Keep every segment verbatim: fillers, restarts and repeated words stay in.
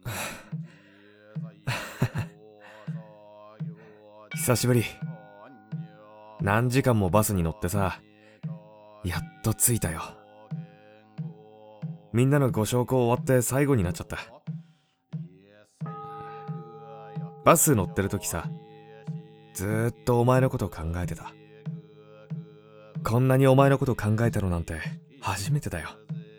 久しぶり。何時間もバスに乗ってさ、やっと着いたよ。みんなのご焼香終わって最後になっちゃった。バス乗ってる時さ、ずーっとお前のこと考えてた。こんなにお前のこと考えたのなんて初めてだよ。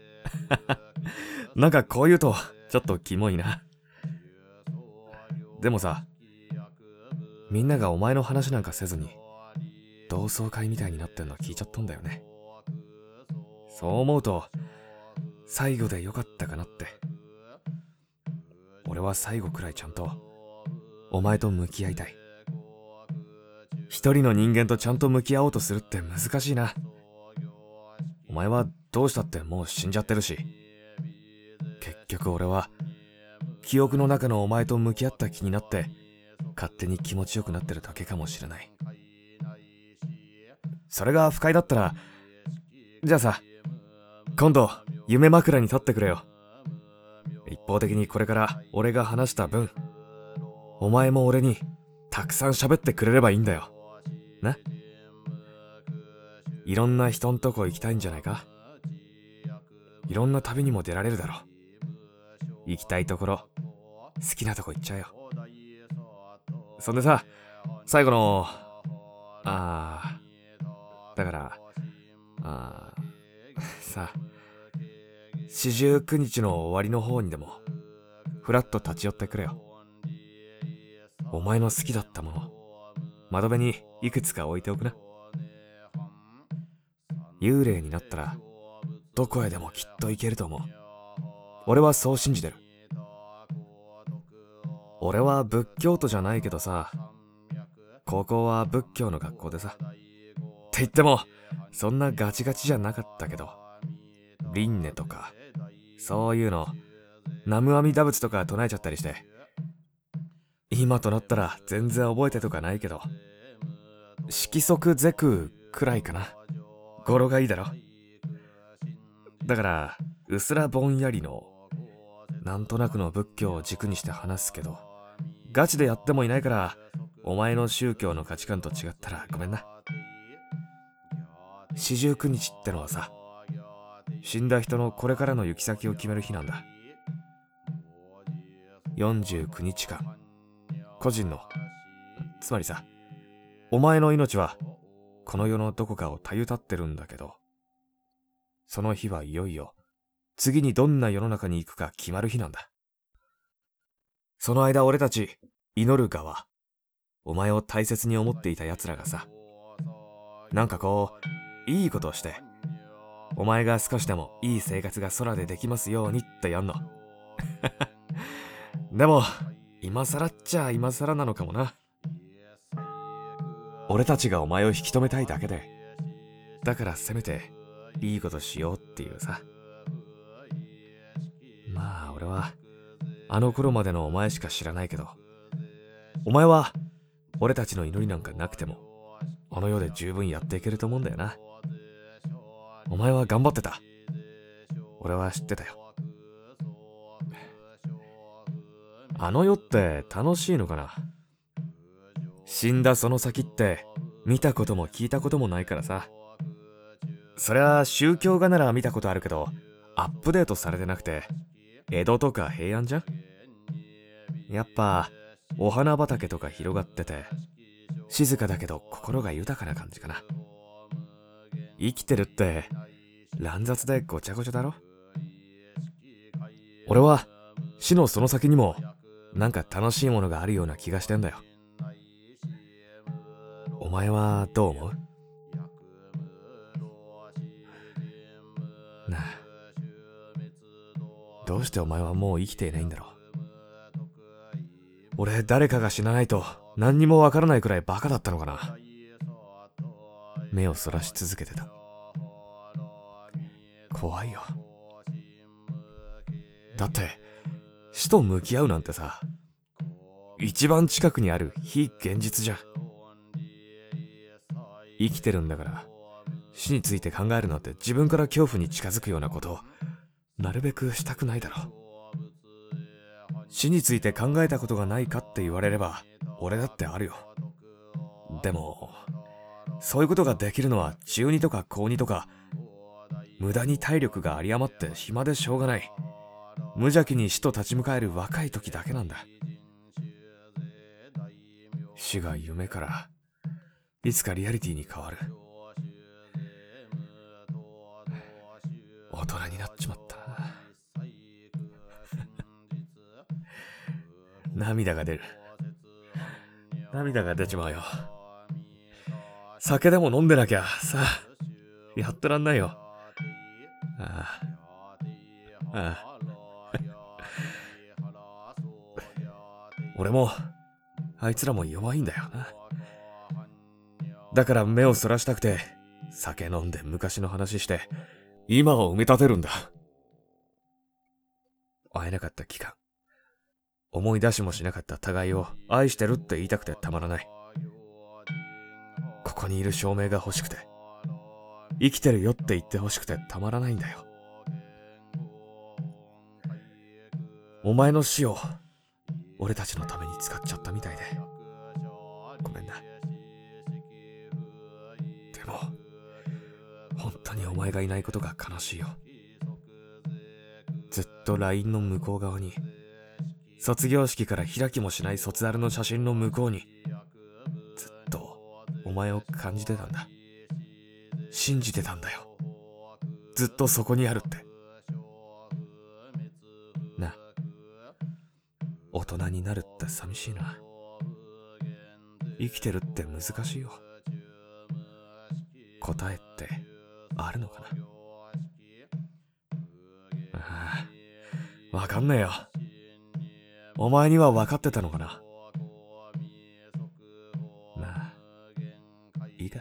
なんかこう言うとちょっとキモいな。でもさ、みんながお前の話なんかせずに同窓会みたいになってんの聞いちゃったんだよね。そう思うと最後でよかったかなって。俺は最後くらいちゃんとお前と向き合いたい。一人の人間とちゃんと向き合おうとするって難しいな。お前はどうしたってもう死んじゃってるし、結局俺は記憶の中のお前と向き合った気になって勝手に気持ちよくなってるだけかもしれない。それが不快だったら、じゃあさ、今度夢枕に立ってくれよ。一方的にこれから俺が話した分、お前も俺にたくさん喋ってくれればいいんだよな。いろんな人んとこ行きたいんじゃないか。いろんな旅にも出られるだろう。行きたいところ、好きなとこ行っちゃえよ。そんでさ、最後のあーだからあーさ四十九日の終わりの方にでもふらっと立ち寄ってくれよ。お前の好きだったもの、窓辺にいくつか置いておくな。幽霊になったらどこへでもきっと行けると思う。俺はそう信じてる。俺は仏教徒じゃないけどさ、高校は仏教の学校でさ、って言ってもそんなガチガチじゃなかったけど、輪廻とかそういうの南無阿弥陀仏とか唱えちゃったりして、今となったら全然覚えてとかないけど、色即是空くらいかな。語呂がいいだろ。だからうすらぼんやりのなんとなくの仏教を軸にして話すけど、ガチでやってもいないから、お前の宗教の価値観と違ったらごめんな。四十九日ってのはさ、死んだ人のこれからの行き先を決める日なんだ。よんじゅうくにちかん、個人の、つまりさ、お前の命はこの世のどこかをたゆたってるんだけど、その日はいよいよ次にどんな世の中に行くか決まる日なんだ。その間俺たち祈る側、お前を大切に思っていた奴らがさ、なんかこういいことをして、お前が少しでもいい生活が空でできますようにってやんの。でも今更っちゃ今更なのかもな。俺たちがお前を引き止めたいだけで、だからせめていいことしようっていうさ。まあ俺はあの頃までのお前しか知らないけど、お前は俺たちの祈りなんかなくてもこの世で十分やっていけると思うんだよな。お前は頑張ってた。俺は知ってたよ。あの世って楽しいのかな。死んだその先って見たことも聞いたこともないからさ。そりゃ宗教画なら見たことあるけど、アップデートされてなくて江戸とか平安じゃん。やっぱお花畑とか広がってて静かだけど心が豊かな感じかな。生きてるって乱雑でごちゃごちゃだろ。俺は死のその先にもなんか楽しいものがあるような気がしてんだよ。お前はどう思う？なあ、どうしてお前はもう生きていないんだろう。俺誰かが死なないと何にもわからないくらいバカだったのかな。目をそらし続けてた。怖いよ。だって死と向き合うなんてさ、一番近くにある非現実じゃん。生きてるんだから死について考えるなんて自分から恐怖に近づくようなことをなるべくしたくないだろう。 死について考えたことがないかって言われれば俺だってあるよ。でもそういうことができるのは中にとか高にとか、無駄に体力が有り余って暇でしょうがない、無邪気に死と立ち向かえる若い時だけなんだ。死が夢からいつかリアリティに変わる。大人になっちまったな涙が出る。涙が出ちまうよ。酒でも飲んでなきゃさ、やってらんないよ。ああ、ああ俺もあいつらも弱いんだよな。だから目をそらしたくて酒飲んで昔の話して今を埋め立てるんだ。会えなかった期間、思い出しもしなかった互いを愛してるって言いたくてたまらない。ここにいる証明が欲しくて、生きてるよって言って欲しくてたまらないんだよ。お前の死を俺たちのために使っちゃったみたいでごめんな。でも本当にお前がいないことが悲しいよ。ずっと ライン の向こう側に、卒業式から開きもしない卒アルの写真の向こうに、ずっとお前を感じてたんだ。信じてたんだよ。ずっとそこにあるってな。大人になるって寂しいな。生きてるって難しいよ。答えってあるのかな。ああ、わかんねえよ。お前には分かってたのかな。まあいいか。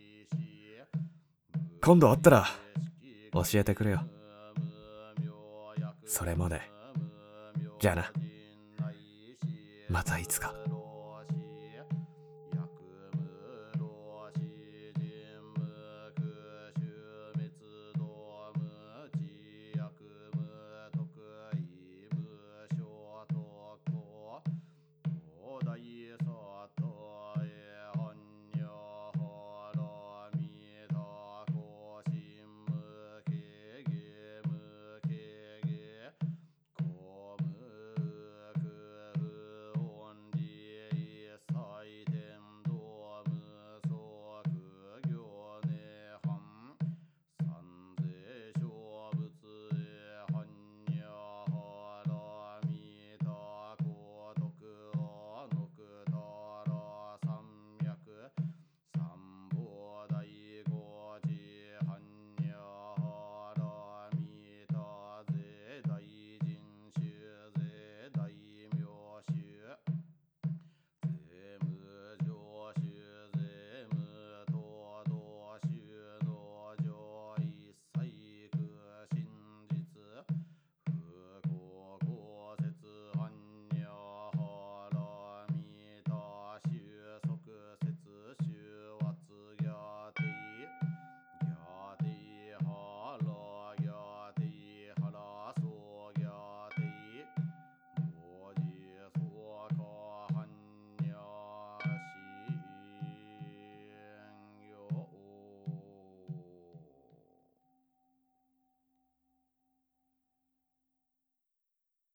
今度会ったら教えてくれよ。それまでじゃあな、またいつか。